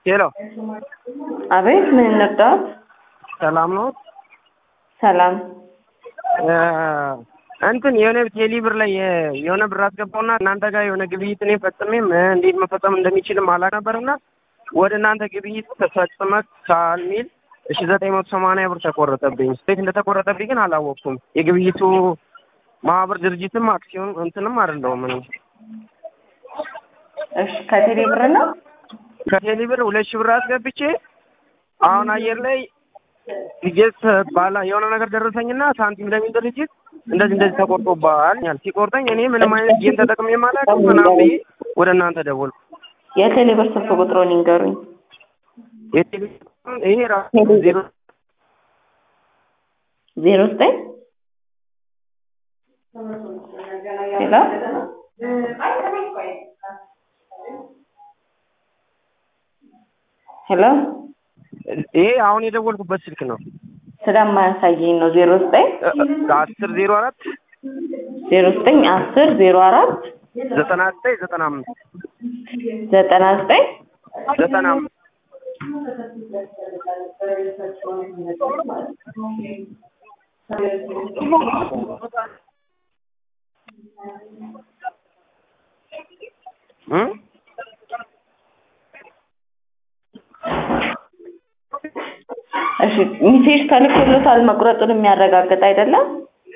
ሄሎ አቤት ምን ነበር? ሰላም ነው? ሰላም እንትን የሆነ ቴሌብር ላይ የሆነ ብር አስገባውና እናንተ ጋር የሆነ ግብይት እኔ ፈጽሜም እንዴት መፈጸም እንደሚችልም አላውቅ ነበርና ወደ እናንተ ግብይት ተፈጽመሻል የሚል 980 ብር ተቆረጠብኝ። እንዴት እንደተቆረጠብኝ ግን አላወቅኩም። የግብይቱ ማህበር ድርጅትም አክሲዮን እንትንም አይደለሁም እኔ። እሺ ከቴሌብር ነው? ከቴሌብር 2000 ብር አስገብቼ አሁን አየር ላይ ዲጄስ ባላ የሆነ ነገር ደረሰኝና ሳንቲም ለሚል ድርጅት እንደዚህ ተቆርጦባል ያል ሲቆርጠኝ እኔ ምንም አይነት ጌም ተጠቅሜ ማላውቅ ምናምን ወደ እናንተ ደወልኩ። የቴሌብር ስልክ ቁጥሩን ይንገሩኝ። የቴሌብር ይሄ ራሱ 09 ሄሎ ሄሎ ይሄ አሁን የደወልኩበት ስልክ ነው። ስለማያሳየኝ ነው። 09 10 04 99 እሺ ሚሴጅ ተልኮልታል መቁረጡን የሚያረጋግጥ አይደለም?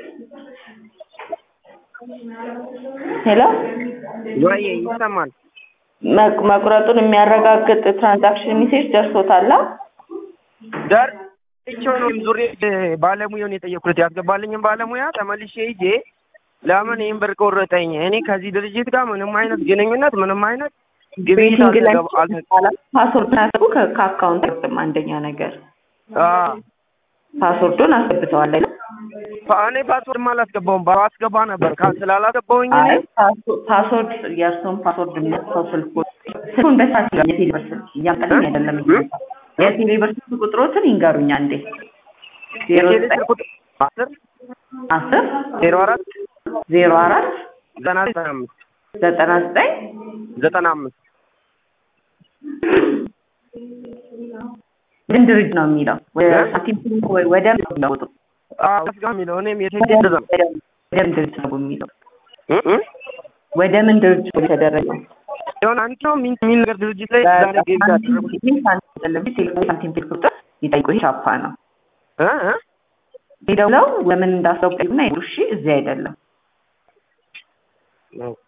ሄሎ ወይ ይሰማል? መቁረጡን የሚያረጋግጥ ትራንዛክሽን ሚሴጅ ደርሶታል? ነው ዙሬ ባለሙያውን የጠየኩት ያስገባልኝም ባለሙያ ተመልሼ ሂጄ ለምን ይሄን ብር ቆረጠኝ? እኔ ከዚህ ድርጅት ጋር ምንም አይነት ግንኙነት ምንም አይነት ግብይት አልተባለም። ፓስወርድ ታስቡ ከአካውንት አንደኛ ነገር ፓስወርዱን አስገብተዋል አይደል? እኔ ፓስወርድ አላስገባውም። ባስገባ ነበር ስላላስገባውኝ ፓስወርድ የእርሱን ፓስወርድ ነው ስልኩን በሳት የቴሌብር ስልክ እያምጠልኝ አይደለም። የቴሌብር ስልክ ቁጥሮትን ይንገሩኝ አንዴ። 10 04 99 ምን ድርጅት ነው የሚለው? ሳንቲም ወደ ነው የሚለው እኔም የተደረገ ወደ ምን ድርጅት ነው የሚለው? ወደ ምን ድርጅት ነው የተደረገው? የሆነ አንተ ምን ነገር ድርጅት ላይ ዛሬ ገይታ ሳንቲም ቁጥር ይጠይቁ ሻፓ ነው ሄደው ነው ለምን እንዳስገቡና እሺ እዚህ አይደለም